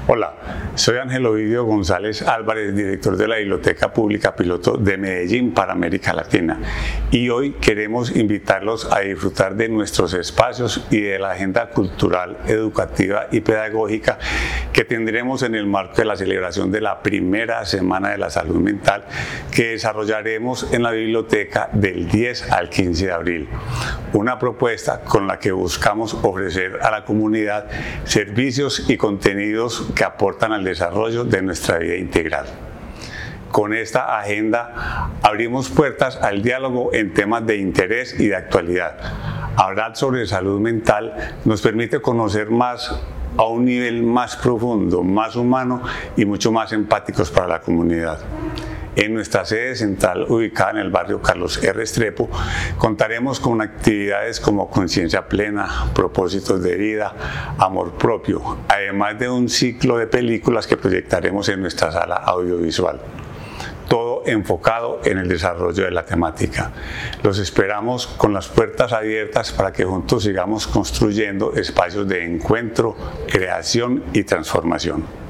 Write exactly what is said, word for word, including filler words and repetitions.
Hola, soy Ángel Ovidio González Álvarez, director de la Biblioteca Pública Piloto de Medellín para América Latina, y hoy queremos invitarlos a disfrutar de nuestros espacios y de la agenda cultural, educativa y pedagógica que tendremos en el marco de la celebración de la primera Semana de la Salud Mental que desarrollaremos en la biblioteca del diez al quince de abril. Una propuesta con la que buscamos ofrecer a la comunidad servicios y contenidos que aportan al desarrollo de nuestra vida integral. Con esta agenda abrimos puertas al diálogo en temas de interés y de actualidad. Hablar sobre salud mental nos permite conocer más a un nivel más profundo, más humano y mucho más empáticos para la comunidad. En nuestra sede central, ubicada en el barrio Carlos R. Estrepo, contaremos con actividades como conciencia plena, propósitos de vida, amor propio, además de un ciclo de películas que proyectaremos en nuestra sala audiovisual. Todo enfocado en el desarrollo de la temática. Los esperamos con las puertas abiertas para que juntos sigamos construyendo espacios de encuentro, creación y transformación.